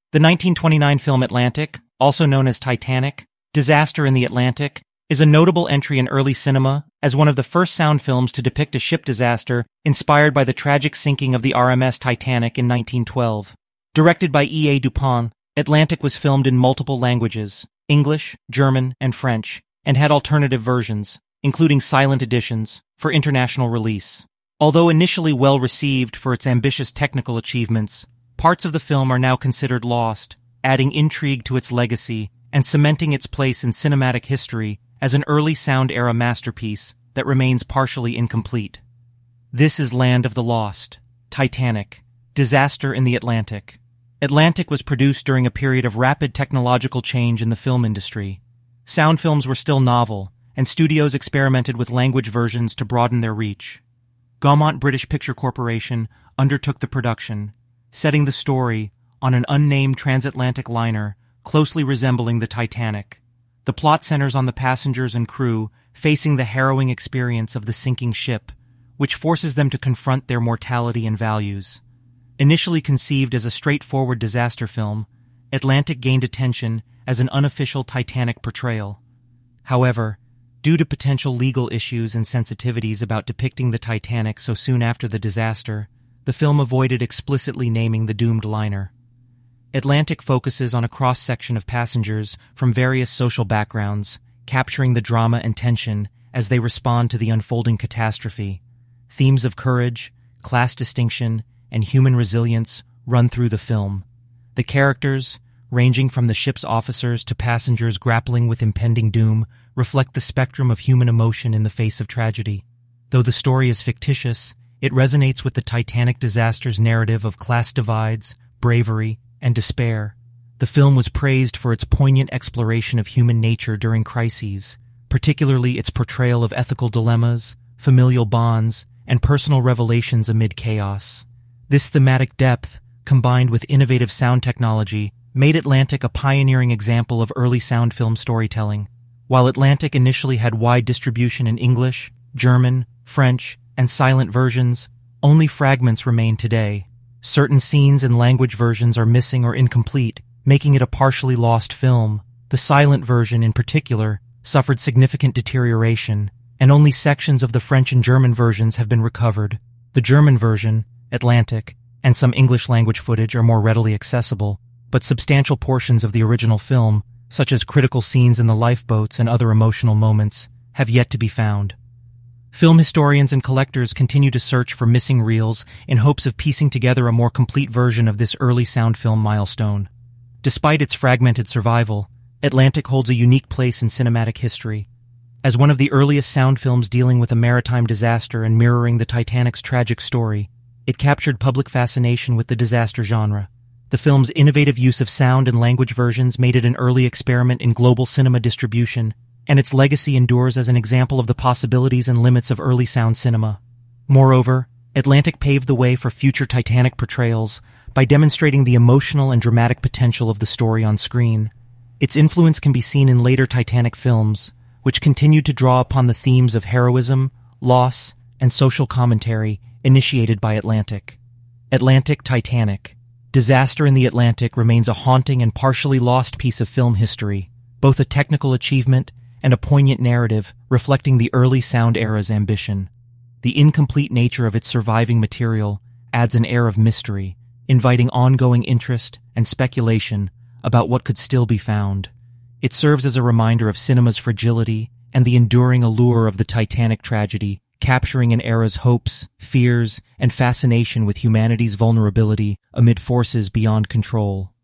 The 1929 film Atlantic, also known as Titanic, Disaster in the Atlantic, is a notable entry in early cinema as one of the first sound films to depict a ship disaster inspired by the tragic sinking of the RMS Titanic in 1912. Directed by E.A. Dupont, Atlantic was filmed in multiple languages, English, German, and French, and had alternative versions, including silent editions, for international release. Although initially well received for its ambitious technical achievements, parts of the film are now considered lost, adding intrigue to its legacy and cementing its place in cinematic history as an early sound era masterpiece that remains partially incomplete. This is Land of the Lost, Titanic, Disaster in the Atlantic. Atlantic was produced during a period of rapid technological change in the film industry. Sound films were still novel, and studios experimented with language versions to broaden their reach. Gaumont British Picture Corporation undertook the production, setting the story on an unnamed transatlantic liner closely resembling the Titanic. The plot centers on the passengers and crew facing the harrowing experience of the sinking ship, which forces them to confront their mortality and values. Initially conceived as a straightforward disaster film, Atlantic gained attention as an unofficial Titanic portrayal. However, due to potential legal issues and sensitivities about depicting the Titanic so soon after the disaster, the film avoided explicitly naming the doomed liner. Atlantic focuses on a cross-section of passengers from various social backgrounds, capturing the drama and tension as they respond to the unfolding catastrophe. Themes of courage, class distinction, and human resilience run through the film. The characters, ranging from the ship's officers to passengers grappling with impending doom, reflect the spectrum of human emotion in the face of tragedy. Though the story is fictitious, it resonates with the Titanic disaster's narrative of class divides, bravery, and despair. The film was praised for its poignant exploration of human nature during crises, particularly its portrayal of ethical dilemmas, familial bonds, and personal revelations amid chaos. This thematic depth, combined with innovative sound technology, made Atlantic a pioneering example of early sound film storytelling. While Atlantic initially had wide distribution in English, German, French, and silent versions, only fragments remain today. Certain scenes and language versions are missing or incomplete, making it a partially lost film. The silent version, in particular, suffered significant deterioration, and only sections of the French and German versions have been recovered. The German version, Atlantic, and some English language footage are more readily accessible, but substantial portions of the original film, such as critical scenes in the lifeboats and other emotional moments, have yet to be found. Film historians and collectors continue to search for missing reels in hopes of piecing together a more complete version of this early sound film milestone. Despite its fragmented survival, Atlantic holds a unique place in cinematic history. As one of the earliest sound films dealing with a maritime disaster and mirroring the Titanic's tragic story, it captured public fascination with the disaster genre. The film's innovative use of sound and language versions made it an early experiment in global cinema distribution, and its legacy endures as an example of the possibilities and limits of early sound cinema. Moreover, Atlantic paved the way for future Titanic portrayals by demonstrating the emotional and dramatic potential of the story on screen. Its influence can be seen in later Titanic films, which continued to draw upon the themes of heroism, loss, and social commentary initiated by Atlantic. Atlantic Titanic. Disaster in the Atlantic remains a haunting and partially lost piece of film history, both a technical achievement and a poignant narrative reflecting the early sound era's ambition. The incomplete nature of its surviving material adds an air of mystery, inviting ongoing interest and speculation about what could still be found. It serves as a reminder of cinema's fragility and the enduring allure of the Titanic tragedy, capturing an era's hopes, fears, and fascination with humanity's vulnerability amid forces beyond control.